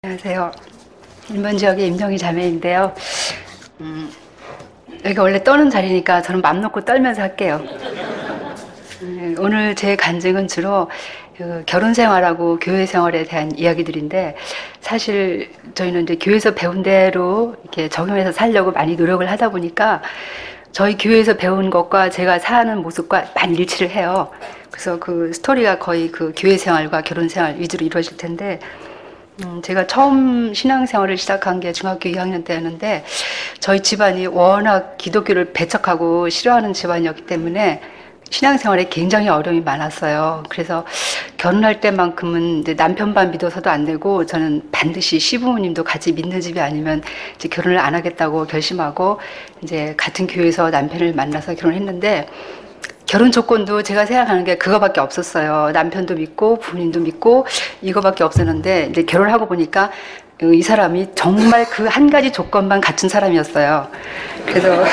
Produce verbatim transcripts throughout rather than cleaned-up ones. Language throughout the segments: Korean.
안녕하세요. 인문 지역의 임정희 자매인데요. 음, 여기가 원래 떠는 자리니까 저는 맘 놓고 떨면서 할게요. 음, 오늘 제 간증은 주로 그 결혼 생활하고 교회 생활에 대한 이야기들인데, 사실 저희는 이제 교회에서 배운 대로 이렇게 적용해서 살려고 많이 노력을 하다 보니까 저희 교회에서 배운 것과 제가 사는 모습과 많이 일치를 해요. 그래서 그 스토리가 거의 그 교회 생활과 결혼 생활 위주로 이루어질 텐데, 음, 제가 처음 신앙생활을 시작한 게 중학교 이 학년 때였는데, 저희 집안이 워낙 기독교를 배척하고 싫어하는 집안이었기 때문에 신앙생활에 굉장히 어려움이 많았어요. 그래서 결혼할 때만큼은 이제 남편만 믿어서도 안 되고, 저는 반드시 시부모님도 같이 믿는 집이 아니면 이제 결혼을 안 하겠다고 결심하고 이제 같은 교회에서 남편을 만나서 결혼했는데, 결혼 조건도 제가 생각하는 게 그거밖에 없었어요. 남편도 믿고 부모님도 믿고 이거밖에 없었는데, 이제 결혼을 하고 보니까 이 사람이 정말 그 한 가지 조건만 갖춘 사람이었어요. 그래서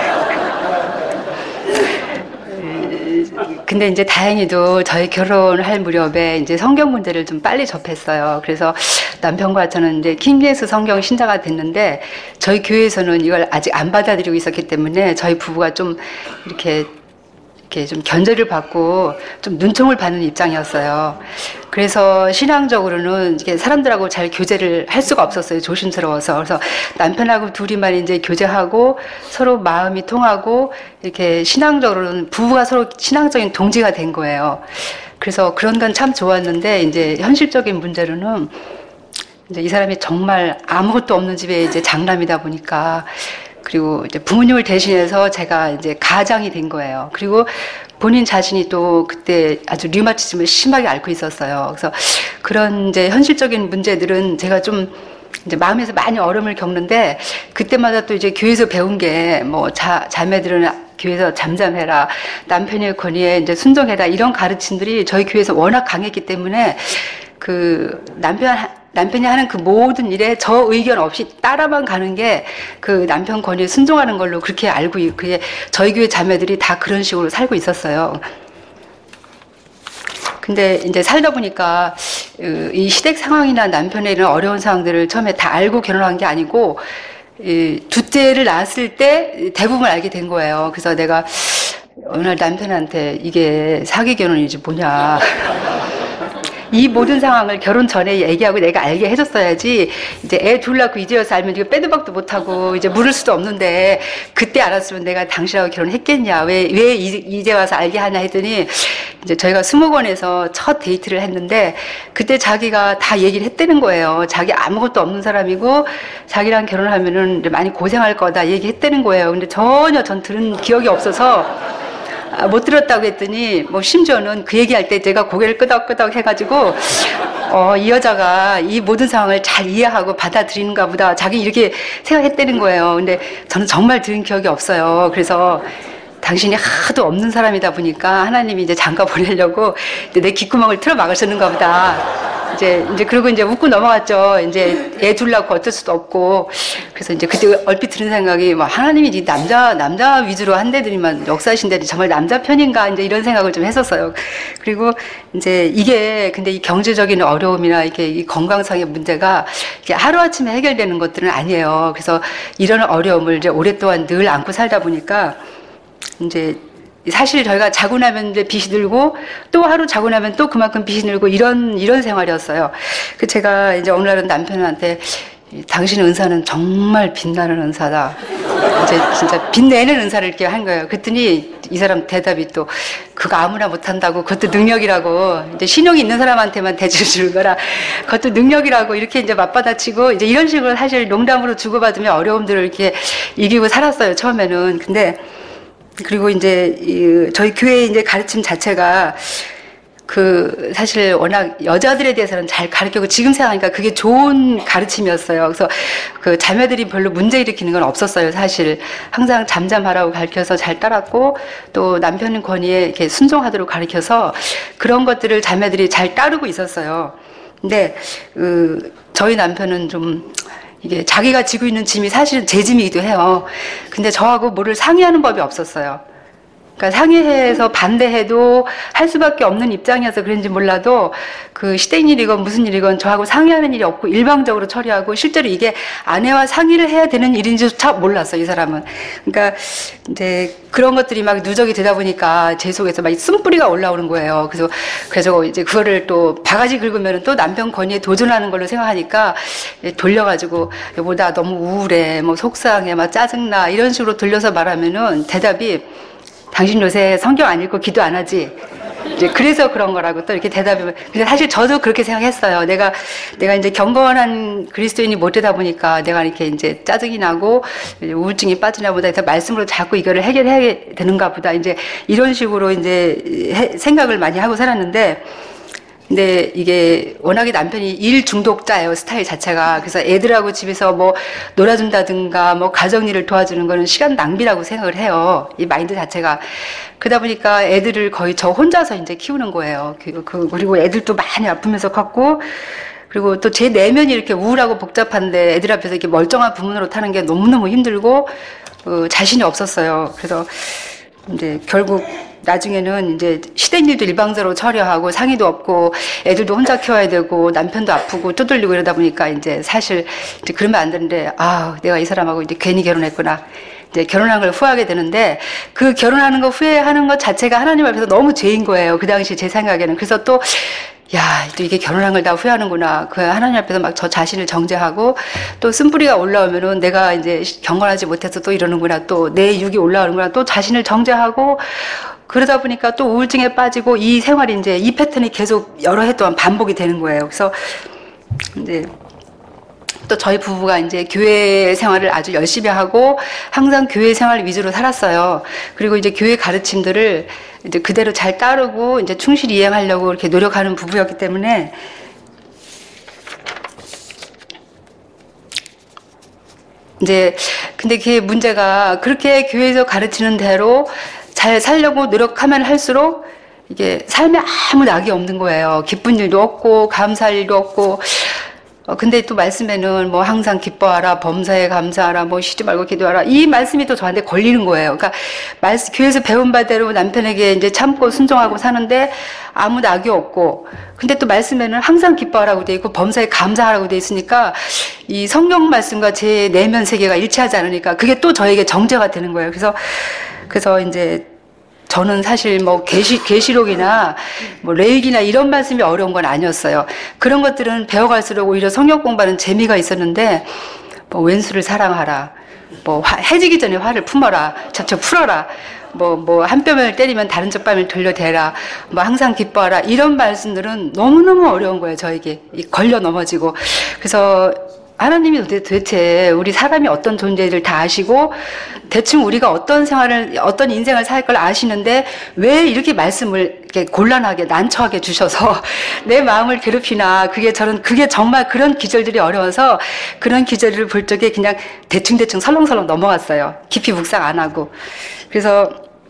근데 이제 다행히도 저희 결혼할 무렵에 이제 성경 문제를 좀 빨리 접했어요. 그래서 남편과 저는 이제 킹제임스 성경 신자가 됐는데, 저희 교회에서는 이걸 아직 안 받아들이고 있었기 때문에 저희 부부가 좀 이렇게 이렇게 좀 견제를 받고 좀 눈총을 받는 입장이었어요. 그래서 신앙적으로는 이게 사람들하고 잘 교제를 할 수가 없었어요. 조심스러워서. 그래서 남편하고 둘이만 이제 교제하고 서로 마음이 통하고, 이렇게 신앙적으로는 부부가 서로 신앙적인 동지가 된 거예요. 그래서 그런 건 참 좋았는데, 이제 현실적인 문제로는 이제 이 사람이 정말 아무것도 없는 집에 이제 장남이다 보니까, 그리고 이제 부모님을 대신해서 제가 이제 가장이 된 거예요. 그리고 본인 자신이 또 그때 아주 류마티즘을 심하게 앓고 있었어요. 그래서 그런 이제 현실적인 문제들은 제가 좀 이제 마음에서 많이 어려움을 겪는데, 그때마다 또 이제 교회에서 배운 게 뭐 자, 자매들은 교회에서 잠잠해라, 남편의 권위에 이제 순종해라, 이런 가르침들이 저희 교회에서 워낙 강했기 때문에 그 남편 남편이 하는 그 모든 일에 저 의견 없이 따라만 가는 게 그 남편 권위에 순종하는 걸로 그렇게 알고, 그게 저희 교회 자매들이 다 그런 식으로 살고 있었어요. 근데 이제 살다 보니까 이 시댁 상황이나 남편의 이런 어려운 상황들을 처음에 다 알고 결혼한 게 아니고, 이 둘째를 낳았을 때 대부분 알게 된 거예요. 그래서 내가 어느 날 남편한테 이게 사기 결혼이지 뭐냐, 이 모든 상황을 결혼 전에 얘기하고 내가 알게 해줬어야지, 이제 애 둘 낳고 이제 와서 알면 이거 빼도 박도 못하고 이제 물을 수도 없는데, 그때 알았으면 내가 당신하고 결혼했겠냐, 왜, 왜 이제 와서 알게 하냐 했더니, 이제 저희가 수목원에서 첫 데이트를 했는데, 그때 자기가 다 얘기를 했다는 거예요. 자기 아무것도 없는 사람이고 자기랑 결혼하면은 많이 고생할 거다 얘기했다는 거예요. 근데 전혀 전 들은 기억이 없어서 아, 못 들었다고 했더니, 뭐 심지어는 그 얘기할 때 제가 고개를 끄덕끄덕 해가지고 어, 이 여자가 이 모든 상황을 잘 이해하고 받아들이는가 보다, 자기 이렇게 생각했다는 거예요. 근데 저는 정말 들은 기억이 없어요. 그래서 당신이 하도 없는 사람이다 보니까 하나님이 이제 장가 보내려고 내 귓구멍을 틀어 막으셨는가 보다. 이제, 이제, 그러고 이제 웃고 넘어갔죠. 이제 애 둘 낳고 어쩔 수도 없고. 그래서 이제 그때 얼핏 드는 생각이, 뭐, 하나님이 남자, 남자 위주로 한대들이만 역사하신데 정말 남자 편인가? 이제 이런 생각을 좀 했었어요. 그리고 이제 이게, 근데 이 경제적인 어려움이나 이게 이 건강상의 문제가 이게 하루아침에 해결되는 것들은 아니에요. 그래서 이런 어려움을 이제 오랫동안 늘 안고 살다 보니까, 이제 사실 저희가 자고 나면 이제 빚이 늘고, 또 하루 자고 나면 또 그만큼 빚이 늘고, 이런 이런 생활이었어요. 그 제가 이제 어느 날은 남편한테, 당신의 은사는 정말 빛나는 은사다, 이제 진짜 빛내는 은사를 이렇게 한 거예요. 그랬더니 이 사람 대답이 또, 그거 아무나 못한다고, 그것도 능력이라고, 이제 신용이 있는 사람한테만 대줄 주는 거라 그것도 능력이라고, 이렇게 이제 맞받아치고, 이제 이런 식으로 사실 농담으로 주고받으며 어려움들을 이렇게 이기고 살았어요, 처음에는. 근데 그리고 이제 이 저희 교회의 이제 가르침 자체가 그 사실 워낙 여자들에 대해서는 잘 가르치고, 지금 생각하니까 그게 좋은 가르침이었어요. 그래서 그 자매들이 별로 문제 일으키는 건 없었어요. 사실 항상 잠잠하라고 가르쳐서 잘 따랐고, 또 남편 권위에 이렇게 순종하도록 가르쳐서 그런 것들을 자매들이 잘 따르고 있었어요. 근데 그 저희 남편은 좀 이게 자기가 지고 있는 짐이 사실은 제 짐이기도 해요. 근데 저하고 뭐를 상의하는 법이 없었어요. 그러니까 상의해서 반대해도 할 수밖에 없는 입장이어서 그런지 몰라도 그 시댁 일이건 무슨 일이건 저하고 상의하는 일이 없고 일방적으로 처리하고 실제로 이게 아내와 상의를 해야 되는 일인지조차 몰랐어, 이 사람은. 그러니까 이제 그런 것들이 막 누적이 되다 보니까 제 속에서 막 쓴뿌리가 올라오는 거예요. 그래서 그래서 이제 그거를 또 바가지 긁으면 또 남편 권위에 도전하는 걸로 생각하니까 돌려가지고 여보 나 너무 우울해, 뭐 속상해, 막 짜증나 이런 식으로 돌려서 말하면은 대답이 당신 요새 성경 안 읽고 기도 안 하지? 이제 그래서 그런 거라고 또 이렇게 대답이. 근데 사실 저도 그렇게 생각했어요. 내가, 내가 이제 경건한 그리스도인이 못 되다 보니까 내가 이렇게 이제 짜증이 나고 우울증이 빠지나 보다 해서 말씀으로 자꾸 이거를 해결해야 되는가 보다. 이제 이런 식으로 이제 해, 생각을 많이 하고 살았는데, 근데 이게 워낙에 남편이 일 중독자예요, 스타일 자체가. 그래서 애들하고 집에서 뭐 놀아준다든가 뭐 가정일을 도와주는 거는 시간 낭비라고 생각을 해요, 이 마인드 자체가. 그러다 보니까 애들을 거의 저 혼자서 이제 키우는 거예요. 그, 그리고 애들도 많이 아프면서 컸고, 그리고 또 제 내면이 이렇게 우울하고 복잡한데 애들 앞에서 이렇게 멀쩡한 부모로 타는 게 너무너무 힘들고, 어, 자신이 없었어요. 그래서 이제 결국 나중에는 이제 시댁 일도 일방적으로 처리하고 상의도 없고 애들도 혼자 키워야 되고 남편도 아프고 쪼들리고 이러다 보니까 이제 사실 이제 그러면 안 되는데, 아, 내가 이 사람하고 이제 괜히 결혼했구나. 이제 결혼한 걸 후회하게 되는데, 그 결혼하는 거 후회하는 것 자체가 하나님 앞에서 너무 죄인 거예요, 그 당시 제 생각에는. 그래서 또 야, 또 이게 결혼한 걸 다 후회하는구나. 그 하나님 앞에서 막 저 자신을 정죄하고, 또 쓴뿌리가 올라오면은 내가 이제 경건하지 못해서 또 이러는구나. 또 내 육이 올라오는구나. 또 자신을 정죄하고, 그러다 보니까 또 우울증에 빠지고 이 생활이 이제 이 패턴이 계속 여러 해 동안 반복이 되는 거예요. 그래서 이제 또 저희 부부가 이제 교회 생활을 아주 열심히 하고 항상 교회 생활 위주로 살았어요. 그리고 이제 교회 가르침들을 이제 그대로 잘 따르고 이제 충실히 이행하려고 이렇게 노력하는 부부였기 때문에, 이제 근데 그게 문제가, 그렇게 교회에서 가르치는 대로 잘 살려고 노력하면 할수록 이게 삶에 아무 낙이 없는 거예요. 기쁜 일도 없고 감사할 일도 없고. 어, 근데 또 말씀에는 뭐 항상 기뻐하라, 범사에 감사하라, 뭐 쉬지 말고 기도하라, 이 말씀이 또 저한테 걸리는 거예요. 그러니까 말씀, 교회에서 배운 바대로 남편에게 이제 참고 순종하고 사는데 아무 낙이 없고, 근데 또 말씀에는 항상 기뻐하라고 돼 있고 범사에 감사하라고 돼 있으니까 이 성경 말씀과 제 내면 세계가 일치하지 않으니까 그게 또 저에게 정죄가 되는 거예요. 그래서 그래서 이제 저는 사실 뭐 계시, 계시록이나 뭐 레위기나 이런 말씀이 어려운 건 아니었어요. 그런 것들은 배워갈수록 오히려 성경 공부하는 재미가 있었는데, 뭐 왼수를 사랑하라, 뭐 화, 해지기 전에 화를 품어라, 잡쳐 풀어라, 뭐, 뭐, 한 뼘을 때리면 다른 쪽 뺨을 돌려대라, 뭐, 항상 기뻐하라, 이런 말씀들은 너무너무 어려운 거예요, 저에게. 걸려 넘어지고. 그래서, 하나님이 도대체 우리 사람이 어떤 존재를 다 아시고 대충 우리가 어떤 생활을, 어떤 인생을 살 걸 아시는데 왜 이렇게 말씀을 이렇게 곤란하게 난처하게 주셔서 내 마음을 괴롭히나. 그게 저는 그게 정말 그런 기절들이 어려워서 그런 기절을 볼 적에 그냥 대충대충 설렁설렁 넘어갔어요. 깊이 묵상 안 하고. 그래서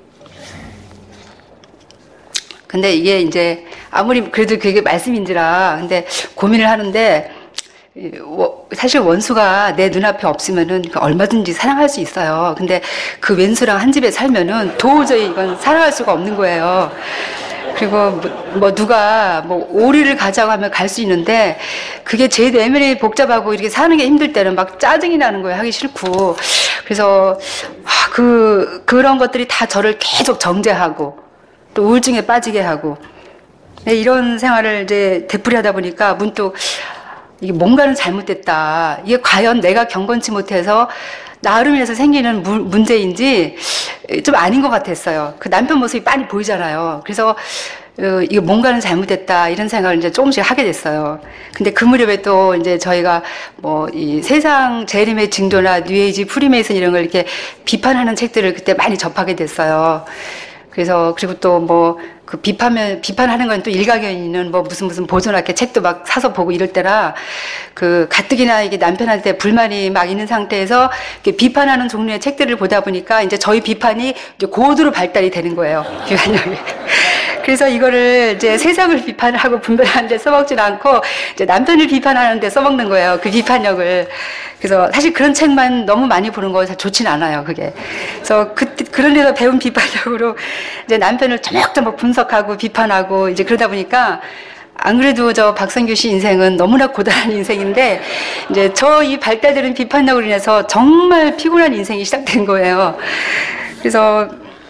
근데 이게 이제 아무리 그래도 그게 말씀인지라 근데 고민을 하는데, 사실 원수가 내 눈앞에 없으면은 얼마든지 사랑할 수 있어요. 근데 그 왼수랑 한 집에 살면은 도저히 이건 사랑할 수가 없는 거예요. 그리고 뭐, 뭐 누가 뭐 오리를 가자고 하면 갈 수 있는데 그게 제 내면이 복잡하고 이렇게 사는 게 힘들 때는 막 짜증이 나는 거예요. 하기 싫고. 그래서 그 그런 것들이 다 저를 계속 정죄하고 또 우울증에 빠지게 하고, 이런 생활을 이제 되풀이하다 보니까 문득 이게 뭔가는 잘못됐다. 이게 과연 내가 경건치 못해서 나를 인해서 생기는 무, 문제인지 좀 아닌 것 같았어요. 그 남편 모습이 빤히 보이잖아요. 그래서 어, 이게 뭔가는 잘못됐다 이런 생각을 이제 조금씩 하게 됐어요. 근데 그 무렵에 또 이제 저희가 뭐 이 세상 재림의 징조나 뉴에이지, 프리메이슨 이런 걸 이렇게 비판하는 책들을 그때 많이 접하게 됐어요. 그래서 그리고 또 뭐 그 비판면 비판하는 건 또 일가견이는 뭐 무슨 무슨 보존학회 책도 막 사서 보고 이럴 때라 그 가뜩이나 이게 남편한테 불만이 막 있는 상태에서 이렇게 비판하는 종류의 책들을 보다 보니까 이제 저희 비판이 이제 고도로 발달이 되는 거예요. 비판력이. 그래서 이거를 이제 세상을 비판하고 분별하는 데 써먹지는 않고 이제 남편을 비판하는 데 써먹는 거예요. 그 비판력을. 그래서 사실 그런 책만 너무 많이 보는 거 좋진 않아요, 그게. 그래서 그때, 그런 데서 배운 비판력으로 이제 남편을 조목조목 분석하고 비판하고 이제 그러다 보니까 안 그래도 저 박성규 씨 인생은 너무나 고단한 인생인데 이제 저 이 발달되는 비판력으로 인해서 정말 피곤한 인생이 시작된 거예요. 그래서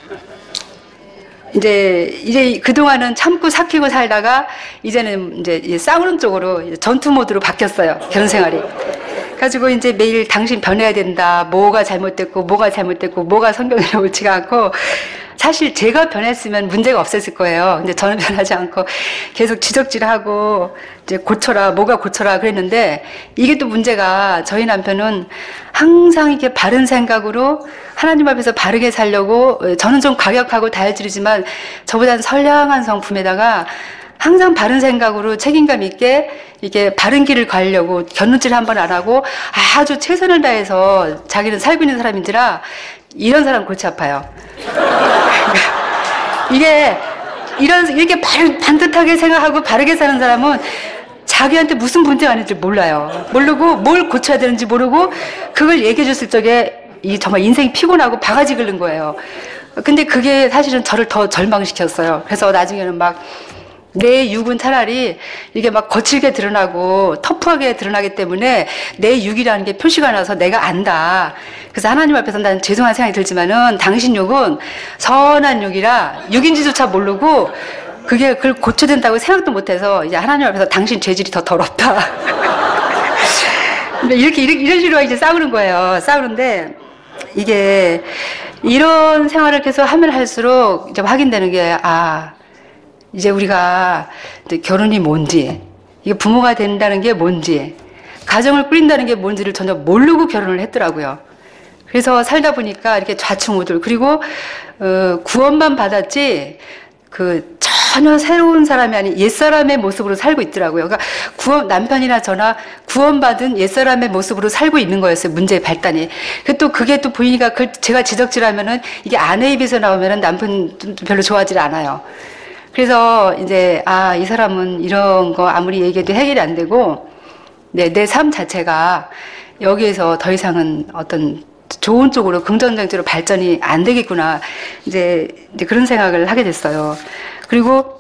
이제 이제 그동안은 참고 삭히고 살다가 이제는 이제 싸우는 쪽으로 전투 모드로 바뀌었어요. 결혼 생활이. 가지고 이제 매일 당신 변해야 된다. 뭐가 잘못됐고 뭐가 잘못됐고 뭐가 성경에 옳지가 않고 사실 제가 변했으면 문제가 없었을 거예요. 근데 저는 변하지 않고 계속 지적질하고 이제 고쳐라, 뭐가 고쳐라 그랬는데 이게 또 문제가 저희 남편은 항상 이렇게 바른 생각으로 하나님 앞에서 바르게 살려고 저는 좀 과격하고 다혈질이지만 저보다는 선량한 성품에다가 항상 바른 생각으로 책임감 있게 이게 바른 길을 가려고 견눈질 한번 안 하고 아주 최선을 다해서 자기는 살고 있는 사람인지라 이런 사람 골치 아파요. 이게 이런 이렇게 반, 반듯하게 생각하고 바르게 사는 사람은 자기한테 무슨 문제가 있는지 몰라요. 모르고 뭘 고쳐야 되는지 모르고 그걸 얘기해 줬을 적에 이 정말 인생이 피곤하고 바가지 긁는 거예요. 근데 그게 사실은 저를 더 절망시켰어요. 그래서 나중에는 막 내 육은 차라리 이게 막 거칠게 드러나고 터프하게 드러나기 때문에 내 육이라는 게 표시가 나서 내가 안다. 그래서 하나님 앞에서 난 죄송한 생각이 들지만은 당신 육은 선한 육이라 육인지조차 모르고 그게 그걸 고쳐야 된다고 생각도 못해서 이제 하나님 앞에서 당신 죄질이 더 더럽다. 이렇게, 이렇게 이런 식으로 이제 싸우는 거예요. 싸우는데 이게 이런 생활을 계속 하면 할수록 이제 확인되는 게 아. 이제 우리가 이제 결혼이 뭔지, 이게 부모가 된다는 게 뭔지, 가정을 꾸린다는 게 뭔지를 전혀 모르고 결혼을 했더라고요. 그래서 살다 보니까 이렇게 좌충우돌, 그리고, 어, 구원만 받았지, 그, 전혀 새로운 사람이 아닌 옛사람의 모습으로 살고 있더라고요. 그러니까 구원, 남편이나 저나 구원받은 옛사람의 모습으로 살고 있는 거였어요. 문제의 발단이. 그 또 그게 또 보이니까 그 제가 지적질하면은 이게 아내 입에서 나오면은 남편 별로 좋아하지 않아요. 그래서 이제 아, 이 사람은 이런 거 아무리 얘기해도 해결이 안 되고 네, 내 삶 자체가 여기에서 더 이상은 어떤 좋은 쪽으로 긍정적으로 발전이 안 되겠구나. 이제, 이제 그런 생각을 하게 됐어요. 그리고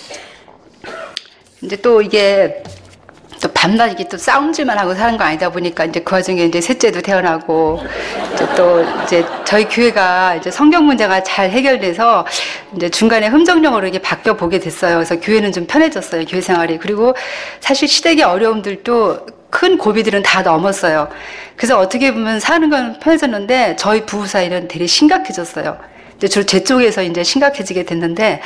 이제 또 이게 또 밤낮 이게 또 싸움질만 하고 사는 거 아니다 보니까 이제 그 와중에 이제 셋째도 태어나고 이제 또 이제 저희 교회가 이제 성경 문제가 잘 해결돼서 이제 중간에 흠정령으로 이게 바뀌어 보게 됐어요. 그래서 교회는 좀 편해졌어요. 교회 생활이. 그리고 사실 시댁의 어려움들도 큰 고비들은 다 넘었어요. 그래서 어떻게 보면 사는 건 편해졌는데 저희 부부 사이는 되게 심각해졌어요. 이제 주로 제 쪽에서 이제 심각해지게 됐는데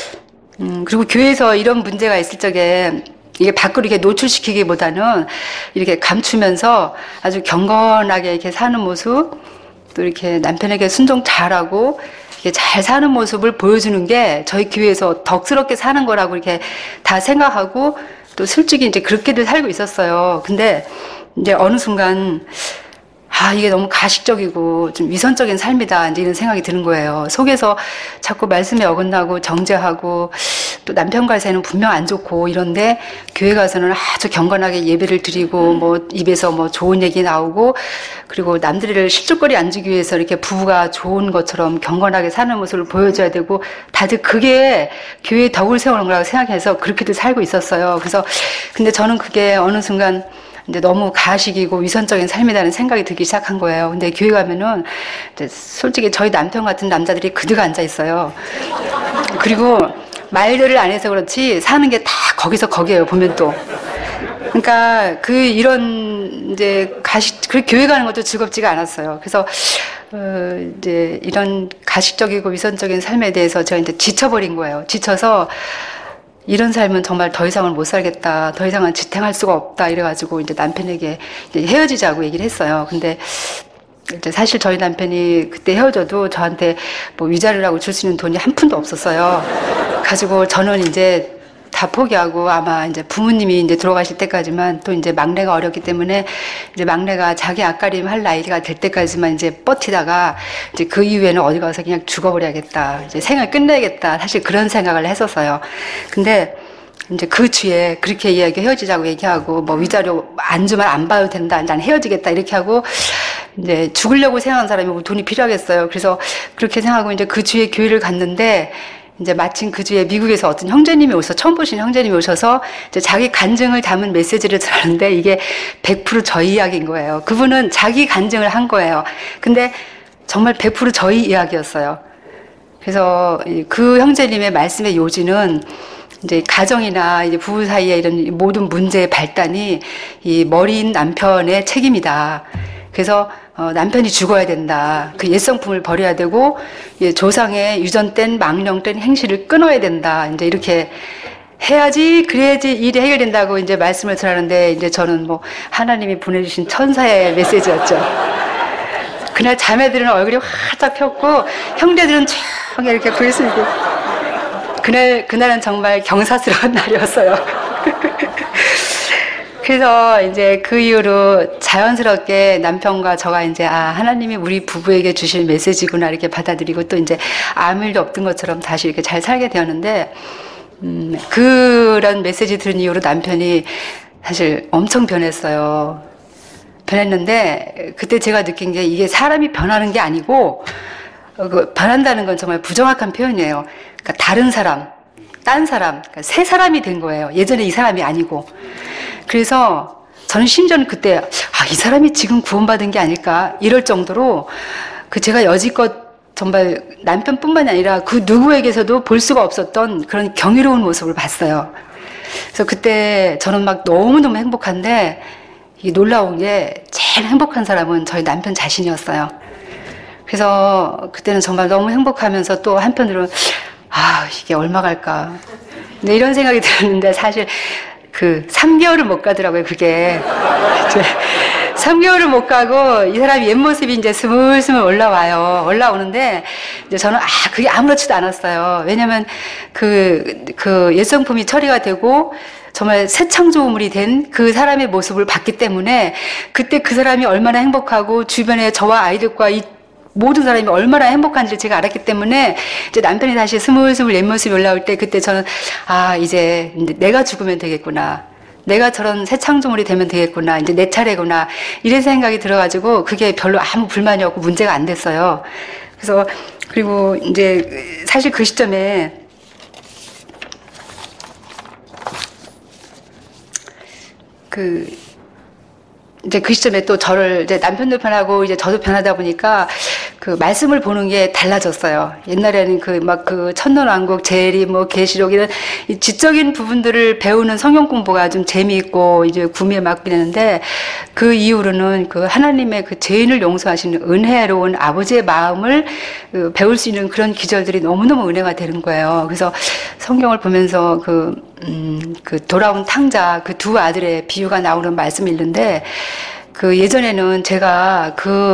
음 그리고 교회에서 이런 문제가 있을 적에 이게 밖으로 이렇게 노출시키기보다는 이렇게 감추면서 아주 경건하게 이렇게 사는 모습, 또 이렇게 남편에게 순종 잘하고 이렇게 잘 사는 모습을 보여주는 게 저희 교회에서 덕스럽게 사는 거라고 이렇게 다 생각하고 또 솔직히 이제 그렇게도 살고 있었어요. 근데 이제 어느 순간 아, 이게 너무 가식적이고 좀 위선적인 삶이다. 이제 이런 생각이 드는 거예요. 속에서 자꾸 말씀에 어긋나고 정죄하고 또 남편과의 사이는 분명 안 좋고 이런데 교회 가서는 아주 경건하게 예배를 드리고 뭐 입에서 뭐 좋은 얘기 나오고 그리고 남들을 실족거리 앉기 위해서 이렇게 부부가 좋은 것처럼 경건하게 사는 모습을 보여줘야 되고 다들 그게 교회에 덕을 세우는 거라고 생각해서 그렇게도 살고 있었어요. 그래서 근데 저는 그게 어느 순간 이제 너무 가식이고 위선적인 삶이라는 생각이 들기 시작한 거예요. 근데 교회 가면은 이제 솔직히 저희 남편 같은 남자들이 그득 앉아 있어요. 그리고 말들을 안 해서 그렇지 사는 게 다 거기서 거기에요. 보면 또. 그러니까 그 이런 이제 가식 그 교회 가는 것도 즐겁지가 않았어요. 그래서 어 이제 이런 가식적이고 위선적인 삶에 대해서 제가 이제 지쳐버린 거예요. 지쳐서 이런 삶은 정말 더 이상은 못 살겠다. 더 이상은 지탱할 수가 없다. 이래가지고 이제 남편에게 이제 헤어지자고 얘기를 했어요. 근데 이제 사실 저희 남편이 그때 헤어져도 저한테 뭐 위자료라고 줄 수 있는 돈이 한 푼도 없었어요. 가지고 저는 이제 다 포기하고 아마 이제 부모님이 이제 들어가실 때까지만 또 이제 막내가 어렸기 때문에 이제 막내가 자기 앞가림 할 나이가 될 때까지만 이제 버티다가 이제 그 이후에는 어디 가서 그냥 죽어버려야겠다. 이제 생을 끝내야겠다. 사실 그런 생각을 했었어요. 근데 이제 그 주에 그렇게 이야기 헤어지자고 얘기하고 뭐 위자료 안 주면 안 봐도 된다. 난 헤어지겠다. 이렇게 하고 이제 죽으려고 생각하는 사람이 뭐 돈이 필요하겠어요. 그래서 그렇게 생각하고 이제 그 주에 교회를 갔는데 이제 마침 그 주에 미국에서 어떤 형제님이 오셔서 처음 보신 형제님이 오셔서 이제 자기 간증을 담은 메시지를 들었는데 이게 백 퍼센트 저희 이야기인 거예요. 그분은 자기 간증을 한 거예요. 근데 정말 백 퍼센트 저희 이야기였어요. 그래서 그 형제님의 말씀의 요지는 이제 가정이나 이제 부부 사이에 이런 모든 문제의 발단이 이 머리인 남편의 책임이다. 그래서 어, 남편이 죽어야 된다. 그 옛성품을 버려야 되고 예, 조상의 유전된 망령된 행실을 끊어야 된다. 이제 이렇게 해야지 그래야지 일이 해결된다고 이제 말씀을 드렸는데 이제 저는 뭐 하나님이 보내주신 천사의 메시지였죠. 그날 자매들은 얼굴이 활짝 폈고 형제들은 쫙 이렇게 불쓰고 그날 그날은 정말 경사스러운 날이었어요. 그래서 이제 그 이후로 자연스럽게 남편과 저가 이제 아 하나님이 우리 부부에게 주실 메시지구나 이렇게 받아들이고 또 이제 아무 일도 없던 것처럼 다시 이렇게 잘 살게 되었는데 음, 그런 메시지 들은 이후로 남편이 사실 엄청 변했어요. 변했는데 그때 제가 느낀 게 이게 사람이 변하는 게 아니고 어, 그 변한다는 건 정말 부정확한 표현이에요. 그러니까 다른 사람, 딴 사람, 그러니까 새 사람이 된 거예요. 예전에 이 사람이 아니고. 그래서 저는 심지어는 그때 아, 이 사람이 지금 구원받은 게 아닐까 이럴 정도로 그 제가 여지껏 정말 남편뿐만 아니라 그 누구에게서도 볼 수가 없었던 그런 경이로운 모습을 봤어요. 그래서 그때 저는 막 너무너무 행복한데 이 놀라운 게 제일 행복한 사람은 저희 남편 자신이었어요. 그래서 그때는 정말 너무 행복하면서 또 한편으로는 아 이게 얼마 갈까 근데 이런 생각이 들었는데 사실 그 삼 개월을 못 가더라고요. 그게 삼 개월을 못 가고 이 사람이 옛모습이 이제 스물스물 올라와요. 올라오는데 이제 저는 아 그게 아무렇지도 않았어요. 왜냐면 그, 그 옛성품이 처리가 되고 정말 새 창조물이 된 그 사람의 모습을 봤기 때문에 그때 그 사람이 얼마나 행복하고 주변에 저와 아이들과 이 모든 사람이 얼마나 행복한지를 제가 알았기 때문에 이제 남편이 다시 스물스물 옛모습이 올라올 때 그때 저는 아 이제 내가 죽으면 되겠구나. 내가 저런 새 창조물이 되면 되겠구나. 이제 내 차례구나. 이런 생각이 들어가지고 그게 별로 아무 불만이 없고 문제가 안 됐어요. 그래서 그리고 이제 사실 그 시점에 그 이제 그 시점에 또 저를 이제 남편도 변하고 이제 저도 변하다 보니까 그 말씀을 보는 게 달라졌어요. 옛날에는 그 막 그 천년왕국 재리 뭐 계시록 이런 이 지적인 부분들을 배우는 성경 공부가 좀 재미있고 이제 구미에 맡기는데 그 이후로는 그 하나님의 그 죄인을 용서하시는 은혜로운 아버지의 마음을 그 배울 수 있는 그런 기절들이 너무너무 은혜가 되는 거예요. 그래서 성경을 보면서 그 음, 그 돌아온 탕자 그 두 아들의 비유가 나오는 말씀이 있는데 그 예전에는 제가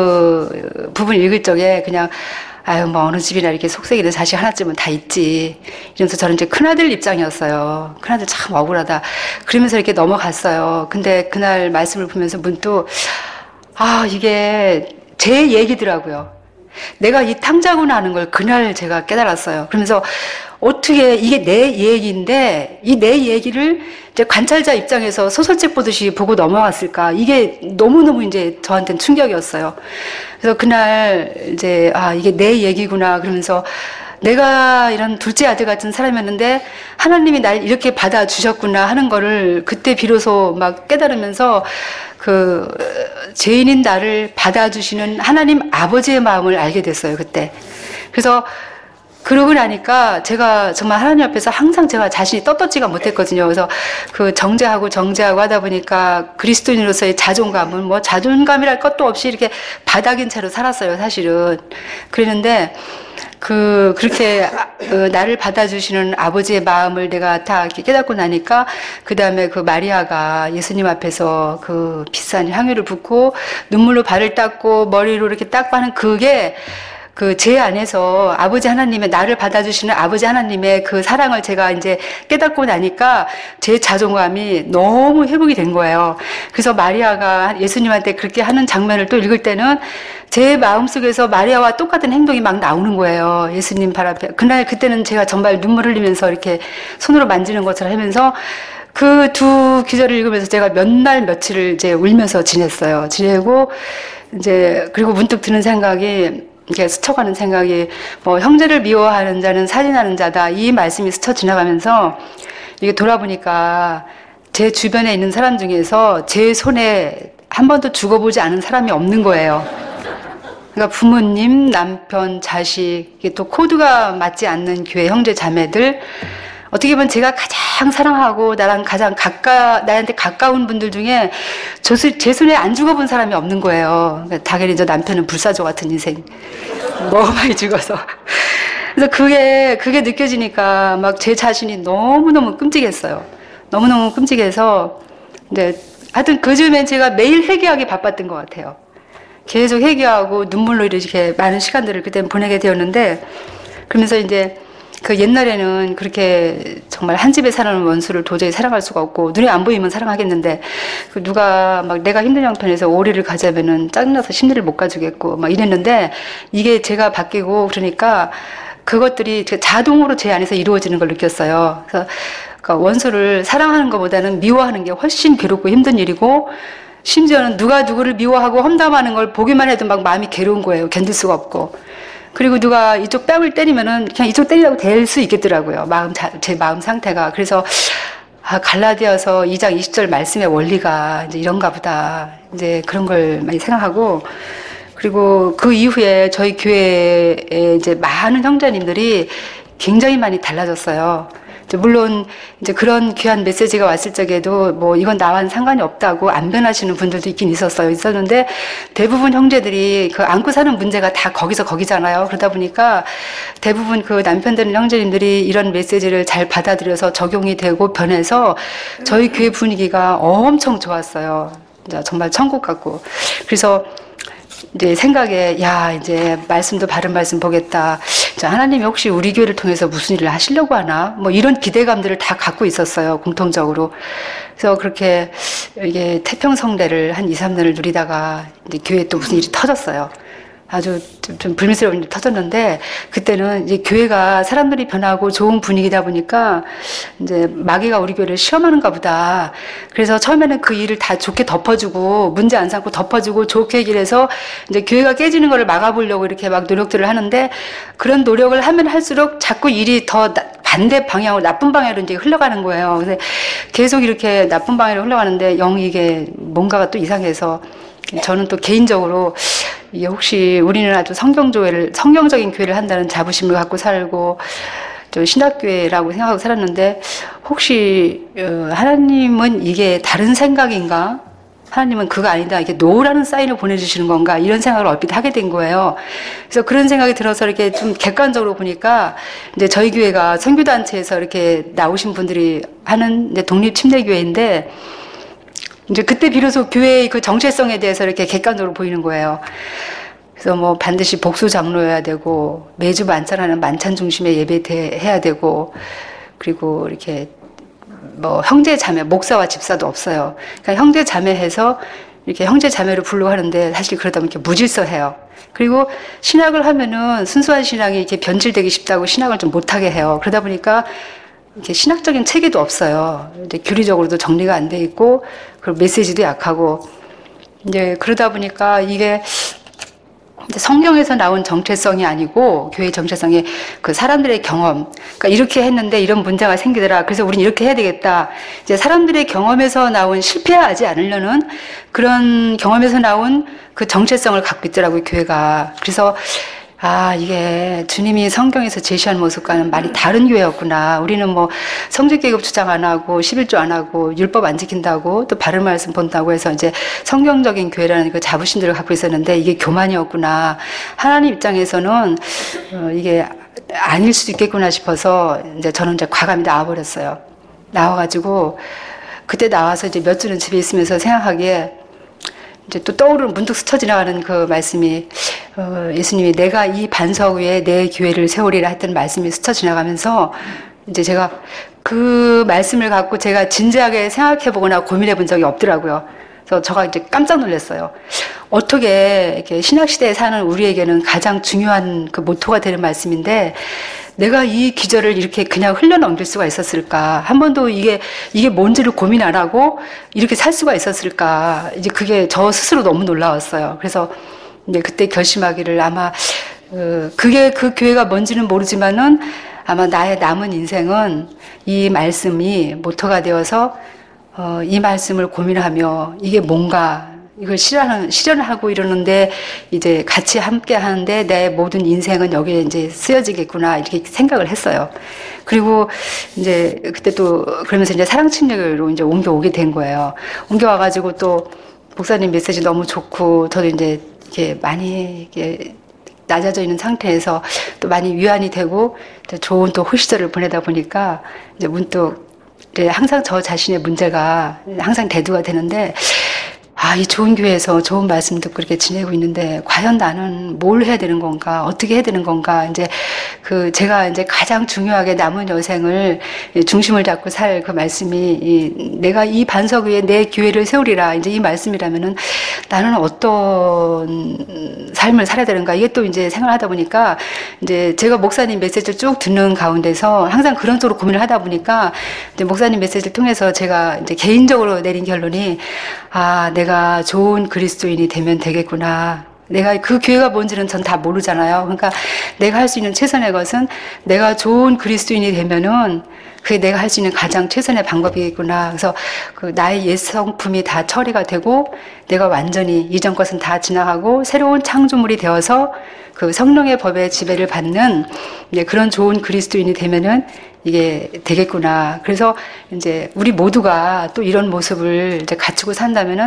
그 부분 읽을 적에 그냥 아유 뭐 어느 집이나 이렇게 속색이는 자식 하나쯤은 다 있지 이러면서 저는 이제 큰아들 입장이었어요. 큰아들 참 억울하다 그러면서 이렇게 넘어갔어요. 근데 그날 말씀을 보면서 문득 아 이게 제 얘기더라고요. 내가 이 탕자구나 하는 걸 그날 제가 깨달았어요. 그러면서 어떻게 이게 내 얘기인데 이 내 얘기를 이제 관찰자 입장에서 소설책 보듯이 보고 넘어갔을까? 이게 너무너무 이제 저한테는 충격이었어요. 그래서 그날 이제 아 이게 내 얘기구나 그러면서 내가 이런 둘째 아들 같은 사람이었는데 하나님이 날 이렇게 받아주셨구나 하는 거를 그때 비로소 막 깨달으면서 그 죄인인 나를 받아주시는 하나님 아버지의 마음을 알게 됐어요. 그때. 그래서 그러고 나니까 제가 정말 하나님 앞에서 항상 제가 자신이 떳떳지가 못했거든요. 그래서 그 정죄하고 정죄하고 하다 보니까 그리스도인으로서의 자존감은 뭐 자존감이랄 것도 없이 이렇게 바닥인 채로 살았어요, 사실은. 그랬는데 그 그렇게 어, 나를 받아주시는 아버지의 마음을 내가 다 이렇게 깨닫고 나니까 그 다음에 그 마리아가 예수님 앞에서 그 비싼 향유를 붓고 눈물로 발을 닦고 머리로 이렇게 닦고 하는 그게 그 제 안에서 아버지 하나님의 나를 받아주시는 아버지 하나님의 그 사랑을 제가 이제 깨닫고 나니까 제 자존감이 너무 회복이 된 거예요. 그래서 마리아가 예수님한테 그렇게 하는 장면을 또 읽을 때는 제 마음속에서 마리아와 똑같은 행동이 막 나오는 거예요. 예수님 발 앞에. 그날 그때는 제가 정말 눈물 흘리면서 이렇게 손으로 만지는 것처럼 하면서 그 두 기절을 읽으면서 제가 몇 날 며칠을 이제 울면서 지냈어요. 지내고 이제 그리고 문득 드는 생각이 이렇게 스쳐가는 생각이 뭐 형제를 미워하는 자는 살인하는 자다 이 말씀이 스쳐 지나가면서 이게 돌아보니까 제 주변에 있는 사람 중에서 제 손에 한 번도 죽어보지 않은 사람이 없는 거예요. 그러니까 부모님, 남편, 자식, 이게 또 코드가 맞지 않는 교회 형제 자매들, 어떻게 보면 제가 가장 사랑하고 나랑 가장 가까 나한테 가까운 분들 중에 제 손에 안 죽어본 사람이 없는 거예요. 그러니까 당연히 저 남편은 불사조 같은 인생, 너무 많이 죽어서. 그래서 그게 그게 느껴지니까 막 제 자신이 너무 너무 끔찍했어요. 너무 너무 끔찍해서 이제 하여튼 그 즈음엔 제가 매일 회개하기 바빴던 것 같아요. 계속 회개하고 눈물로 이렇게 많은 시간들을 그때 보내게 되었는데, 그러면서 이제 그 옛날에는 그렇게 정말 한 집에 사는 원수를 도저히 사랑할 수가 없고 눈에 안 보이면 사랑하겠는데, 그 누가 막 내가 힘든 형편에서 오리를 가자면은 짜증나서 심리를 못 가주겠고 막 이랬는데, 이게 제가 바뀌고 그러니까 그것들이 자동으로 제 안에서 이루어지는 걸 느꼈어요. 그래서 그러니까 원수를 사랑하는 것보다는 미워하는 게 훨씬 괴롭고 힘든 일이고, 심지어는 누가 누구를 미워하고 험담하는 걸 보기만 해도 막 마음이 괴로운 거예요. 견딜 수가 없고. 그리고 누가 이쪽 뺨을 때리면은 그냥 이쪽 때리려고 될 수 있겠더라고요. 마음, 자, 제 마음 상태가. 그래서, 아, 갈라디아서 이 장 이십 절 말씀의 원리가 이제 이런가 보다. 이제 그런 걸 많이 생각하고, 그리고 그 이후에 저희 교회에 이제 많은 형제님들이 굉장히 많이 달라졌어요. 물론 이제 그런 귀한 메시지가 왔을 적에도 뭐 이건 나와는 상관이 없다고 안 변하시는 분들도 있긴 있었어요. 있었는데 대부분 형제들이 그 안고 사는 문제가 다 거기서 거기잖아요. 그러다 보니까 대부분 그 남편 되는 형제님들이 이런 메시지를 잘 받아들여서 적용이 되고 변해서 저희 교회 분위기가 엄청 좋았어요. 정말 천국 같고. 그래서 이제 생각에, 야, 이제 말씀도 바른 말씀 보겠다. 자, 하나님이 혹시 우리 교회를 통해서 무슨 일을 하시려고 하나? 뭐 이런 기대감들을 다 갖고 있었어요, 공통적으로. 그래서 그렇게 이게 태평성례를 한 이, 삼 년을 누리다가 이제 교회에 또 무슨 일이 터졌어요. 아주 좀, 좀 불미스러운 일이 터졌는데, 그때는 이제 교회가 사람들이 변하고 좋은 분위기다 보니까 이제 마귀가 우리 교회를 시험하는가 보다. 그래서 처음에는 그 일을 다 좋게 덮어주고 문제 안 삼고 덮어주고 좋게 얘기를 해서 이제 교회가 깨지는 거를 막아보려고 이렇게 막 노력들을 하는데, 그런 노력을 하면 할수록 자꾸 일이 더 반대 방향으로, 나쁜 방향으로 이제 흘러가는 거예요. 그래서 계속 이렇게 나쁜 방향으로 흘러가는데 영 이게 뭔가가 또 이상해서, 저는 또 개인적으로 이게 혹시 우리는 아주 성경교회를, 성경적인 교회를 한다는 자부심을 갖고 살고 저 신학교회라고 생각하고 살았는데, 혹시 하나님은 이게 다른 생각인가? 하나님은 그거 아니다, 이게 노라는 사인을 보내주시는 건가? 이런 생각을 얼핏 하게 된 거예요. 그래서 그런 생각이 들어서 이렇게 좀 객관적으로 보니까, 이제 저희 교회가 선교단체에서 이렇게 나오신 분들이 하는 이제 독립침례교회인데, 이제 그때 비로소 교회의 그 정체성에 대해서 이렇게 객관적으로 보이는 거예요. 그래서 뭐 반드시 복수 장로여야 되고, 매주 만찬하는 만찬 중심의 예배 해야 되고, 그리고 이렇게 뭐 형제 자매, 목사와 집사도 없어요. 그러니까 형제 자매해서 이렇게 형제 자매를 부르고 하는데, 사실 그러다 보면 이렇게 무질서해요. 그리고 신학을 하면은 순수한 신앙이 이렇게 변질되기 쉽다고 신학을 좀 못하게 해요. 그러다 보니까 이렇게 신학적인 체계도 없어요. 이제 교리적으로도 정리가 안 돼 있고, 그리고 메시지도 약하고, 이제 그러다 보니까 이게 이제 성경에서 나온 정체성이 아니고 교회의 정체성이 그 사람들의 경험. 그러니까 이렇게 했는데 이런 문제가 생기더라. 그래서 우린 이렇게 해야 되겠다. 이제 사람들의 경험에서 나온 실패하지 않으려는 그런 경험에서 나온 그 정체성을 갖고 있더라고요, 교회가. 그래서 아, 이게 주님이 성경에서 제시한 모습과는 많이 다른 교회였구나. 우리는 뭐 성직계급 주장 안 하고 십일조 안 하고 율법 안 지킨다고 또 바른 말씀 본다고 해서 이제 성경적인 교회라는 그 자부심들을 갖고 있었는데, 이게 교만이었구나. 하나님 입장에서는 어, 이게 아닐 수도 있겠구나 싶어서 이제 저는 이제 과감히 나와버렸어요. 나와가지고 그때 나와서 이제 몇 주는 집에 있으면서 생각하기에, 이제 또 떠오르는, 문득 스쳐 지나가는 그 말씀이, 어, 예수님이 내가 이 반석 위에 내 교회를 세우리라 했던 말씀이 스쳐 지나가면서, 이제 제가 그 말씀을 갖고 제가 진지하게 생각해 보거나 고민해 본 적이 없더라고요. 그래서 제가 이제 깜짝 놀랐어요. 어떻게 이렇게 신학시대에 사는 우리에게는 가장 중요한 그 모토가 되는 말씀인데, 내가 이 기절을 이렇게 그냥 흘러넘길 수가 있었을까? 한 번도 이게, 이게 뭔지를 고민 안 하고 이렇게 살 수가 있었을까? 이제 그게 저 스스로 너무 놀라웠어요. 그래서 이제 그때 결심하기를 아마, 어, 그게 그 교회가 뭔지는 모르지만은 아마 나의 남은 인생은 이 말씀이 모토가 되어서 어, 이 말씀을 고민하며 이게 뭔가 이걸 실현, 실현하고 이러는데 이제 같이 함께 하는데 내 모든 인생은 여기에 이제 쓰여지겠구나 이렇게 생각을 했어요. 그리고 이제 그때 또 그러면서 이제 사랑침례교회로 이제 옮겨오게 된 거예요. 옮겨와가지고 또 목사님 메시지 너무 좋고 저도 이제 이렇게 많이 이렇게 낮아져 있는 상태에서 또 많이 위안이 되고 좋은 또 호시절을 보내다 보니까 이제 문득 이제 항상 저 자신의 문제가 항상 대두가 되는데 아, 이 좋은 교회에서 좋은 말씀 듣고 이렇게 지내고 있는데, 과연 나는 뭘 해야 되는 건가? 어떻게 해야 되는 건가? 이제, 그, 제가 이제 가장 중요하게 남은 여생을 중심을 잡고 살 그 말씀이, 이, 내가 이 반석 위에 내 교회를 세우리라. 이제 이 말씀이라면은 나는 어떤 삶을 살아야 되는가? 이게 또 이제 생각을 하다 보니까, 이제 제가 목사님 메시지를 쭉 듣는 가운데서 항상 그런 쪽으로 고민을 하다 보니까, 이제 목사님 메시지를 통해서 제가 이제 개인적으로 내린 결론이, 아, 내가 내가 좋은 그리스도인이 되면 되겠구나. 내가 그 교회가 뭔지는 전 다 모르잖아요. 그러니까 내가 할 수 있는 최선의 것은 내가 좋은 그리스도인이 되면은 그게 내가 할 수 있는 가장 최선의 방법이겠구나. 그래서 그 나의 옛 성품이 다 처리가 되고 내가 완전히 이전 것은 다 지나가고 새로운 창조물이 되어서 그 성령의 법의 지배를 받는 이제 그런 좋은 그리스도인이 되면은 이게 되겠구나. 그래서 이제 우리 모두가 또 이런 모습을 이제 갖추고 산다면은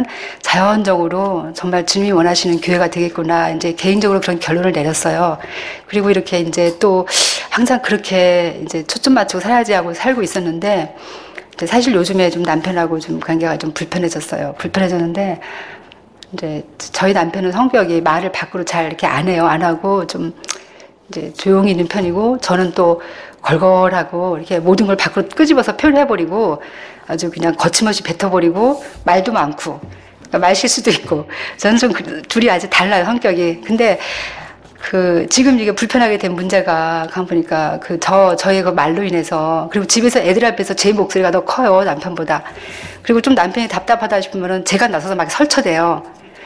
자연적으로 정말 주님이 원하시는 교회가 되겠구나. 이제 개인적으로 그런 결론을 내렸어요. 그리고 이렇게 이제 또 항상 그렇게 이제 초점 맞추고 살아야지 하고 살고 있었는데 이제 사실 요즘에 좀 남편하고 좀 관계가 좀 불편해졌어요. 불편해졌는데 이제 저희 남편은 성격이 말을 밖으로 잘 이렇게 안 해요. 안 하고 좀 이제 조용히 있는 편이고 저는 또 걸걸하고 이렇게 모든 걸 밖으로 끄집어서 표현해버리고 아주 그냥 거침없이 뱉어버리고 말도 많고 그러니까 말 실수도 있고 저는 좀 둘이 아주 달라요 성격이. 근데 그 지금 이게 불편하게 된 문제가 가 보니까 그 저 저의 그 말로 인해서 그리고 집에서 애들 앞에서 제 목소리가 더 커요 남편보다. 그리고 좀 남편이 답답하다 싶으면은 제가 나서서 막 설쳐대요.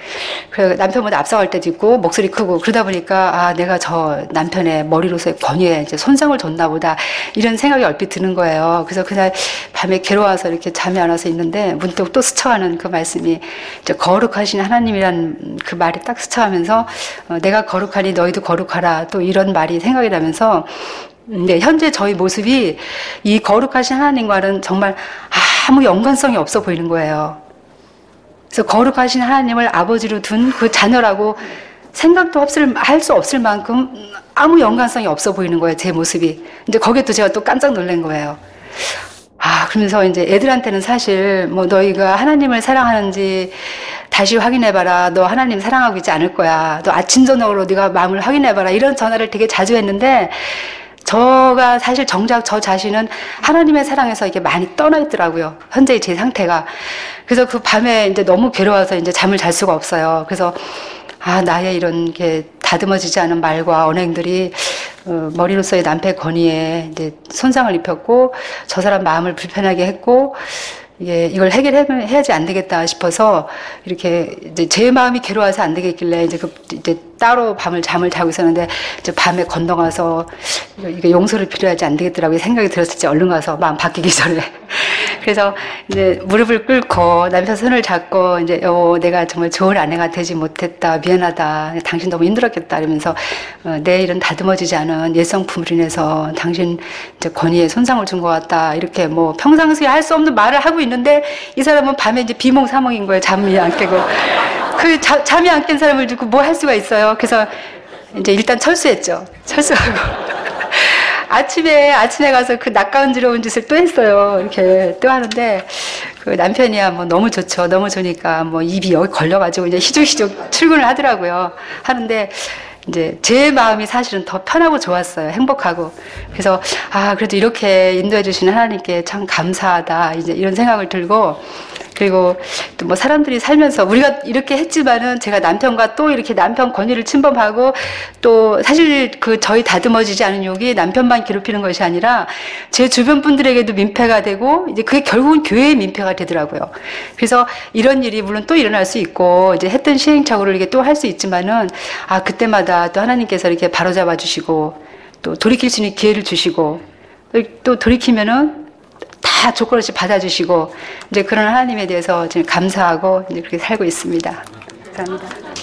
그 남편보다 앞서갈 때도 있고 목소리 크고 그러다 보니까 아 내가 저 남편의 머리로서의 권위에 이제 손상을 줬나 보다 이런 생각이 얼핏 드는 거예요. 그래서 그날 밤에 괴로워서 이렇게 잠이 안 와서 있는데 문득 또 스쳐가는 그 말씀이 이제 거룩하신 하나님이란 그 말이 딱 스쳐가면서 어, 내가 거룩하니 너희도 거룩하라 또 이런 말이 생각이 나면서 네, 현재 저희 모습이 이 거룩하신 하나님과는 정말 아무 연관성이 없어 보이는 거예요. 그래서 거룩하신 하나님을 아버지로 둔 그 자녀라고 생각도 할 수 없을 만큼 아무 연관성이 없어 보이는 거예요, 제 모습이. 이제 거기에 또 제가 또 깜짝 놀란 거예요. 아, 그러면서 이제 애들한테는 사실 뭐 너희가 하나님을 사랑하는지 다시 확인해봐라. 너 하나님 사랑하고 있지 않을 거야. 너 아침, 저녁으로 네가 마음을 확인해봐라. 이런 전화를 되게 자주 했는데 저가 사실 정작 저 자신은 하나님의 사랑에서 이게 많이 떠나 있더라고요. 현재의 제 상태가. 그래서 그 밤에 이제 너무 괴로워서 이제 잠을 잘 수가 없어요. 그래서 아, 나의 이런 게 다듬어지지 않은 말과 언행들이 어, 머리로서의 남편의 권위에 이제 손상을 입혔고 저 사람 마음을 불편하게 했고 이게 이걸 해결해야지 안 되겠다 싶어서 이렇게 이제 제 마음이 괴로워서 안 되겠길래 이제 그 이제 따로 밤을 잠을 자고 있었는데 이제 밤에 건너가서 이게 용서를 필요하지 안 되겠더라고요. 생각이 들었을 때 얼른 가서 마음 바뀌기 전에. 그래서 이제 무릎을 꿇고 남편 손을 잡고 이제 어, 내가 정말 좋은 아내가 되지 못했다. 미안하다. 당신 너무 힘들었겠다. 이러면서 어, 내 일은 다듬어지지 않은 옛성품으로 인해서 당신 이제 권위에 손상을 준 것 같다. 이렇게 뭐 평상시에 할 수 없는 말을 하고 있는데 이 사람은 밤에 이제 비몽사몽인 거예요. 잠이 안 깨고. 그 자, 잠이 안 깬 사람을 두고 뭐 할 수가 있어요. 그래서 이제 일단 철수했죠. 철수하고. 아침에, 아침에 가서 그 낯가운지러운 짓을 또 했어요. 이렇게 또 하는데, 그 남편이야 뭐 너무 좋죠. 너무 좋으니까 뭐 입이 여기 걸려가지고 이제 희죽희죽 출근을 하더라고요. 하는데, 이제 제 마음이 사실은 더 편하고 좋았어요. 행복하고. 그래서, 아, 그래도 이렇게 인도해 주시는 하나님께 참 감사하다. 이제 이런 생각을 들고, 그리고 또 뭐 사람들이 살면서 우리가 이렇게 했지만은 제가 남편과 또 이렇게 남편 권위를 침범하고 또 사실 그 저희 다듬어지지 않은 욕이 남편만 괴롭히는 것이 아니라 제 주변 분들에게도 민폐가 되고 이제 그게 결국은 교회의 민폐가 되더라고요. 그래서 이런 일이 물론 또 일어날 수 있고 이제 했던 시행착오를 이게 또 할 수 있지만은 아 그때마다 또 하나님께서 이렇게 바로잡아 주시고 또 돌이킬 수 있는 기회를 주시고 또 돌이키면은 다 조건 없이 받아주시고 이제 그런 하나님에 대해서 지금 감사하고 이제 그렇게 살고 있습니다. 감사합니다.